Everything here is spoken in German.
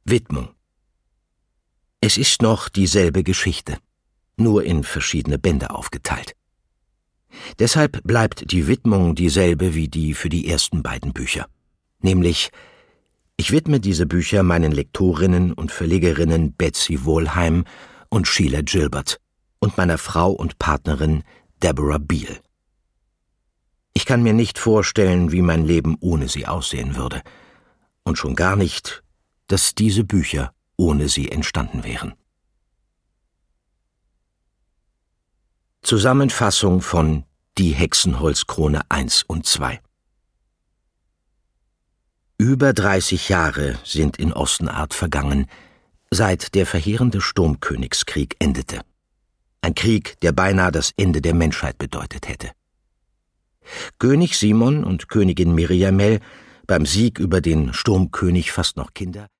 Widmung. Es ist noch dieselbe Geschichte, nur in verschiedene Bände aufgeteilt. Deshalb bleibt die Widmung dieselbe wie die für die ersten beiden Bücher, nämlich: Ich widme diese Bücher meinen Lektorinnen und Verlegerinnen Betsy Wohlheim und Sheila Gilbert und meiner Frau und Partnerin Deborah Beale. Ich kann mir nicht vorstellen, wie mein Leben ohne sie aussehen würde, und schon gar nicht, dass diese Bücher ohne sie entstanden wären. Zusammenfassung von Die Hexenholzkrone 1 und 2. Über 30 Jahre sind in Ostenart vergangen, seit der verheerende Sturmkönigskrieg endete. Ein Krieg, der beinahe das Ende der Menschheit bedeutet hätte. König Simon und Königin Miriamel, beim Sieg über den Sturmkönig fast noch Kinder,